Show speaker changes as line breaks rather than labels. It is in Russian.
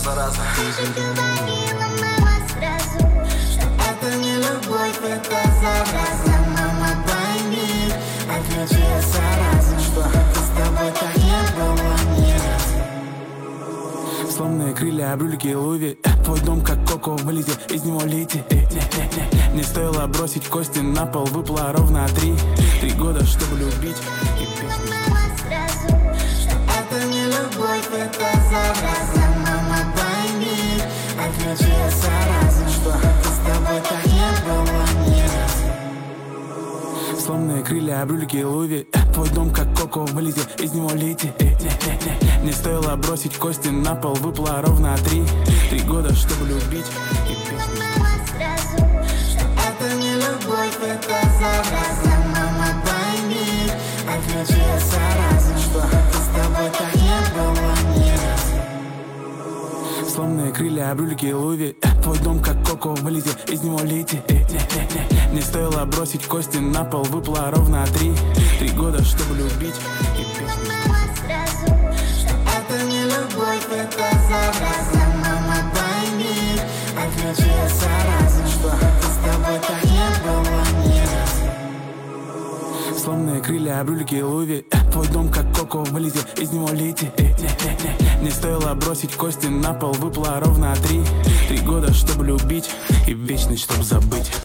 зараза.
Ты же говорила, мама, сразу, что это не любовь, это зараза. Мама, пойми, отключился разум, что с тобой так не было ни разу.
Сломанные крылья, брюлики, Луви. Твой дом как Коко, вылети, из него лети. Не стоило бросить кости на пол, выпало ровно 3 года, чтобы любить.
Мама, сразу, что это не любовь, это зараза. Мама, пойми, отключился разум, что с тобой так не было ни разу.
Сломанные крылья, брюлики, Луви. Твой дом как Коко, вылети, из него лети. Не стоило бросить кости на пол, выпало ровно 3 года, чтобы любить.
Мама, сразу, что это не любовь, это зараза. Мама, пойми, отключился разум, что с тобой так не было ни разу.
Сломанные крылья, брюлики, Луви. Твой дом как Коко, вылети, из него лети. Не стоило бросить кости на пол, выпало ровно 3 года, чтобы любить.
Мама, сразу, что это не любовь, это зараза. Мама, пойми, отключился разум, что с тобой так не было ни разу.
Сломанные крылья, брюлики, Луви. Твой дом как Коко, вылети, из него лети. Не стоило бросить кости на пол, выпало ровно 3 года, чтобы любить. И вечность, чтобы забыть.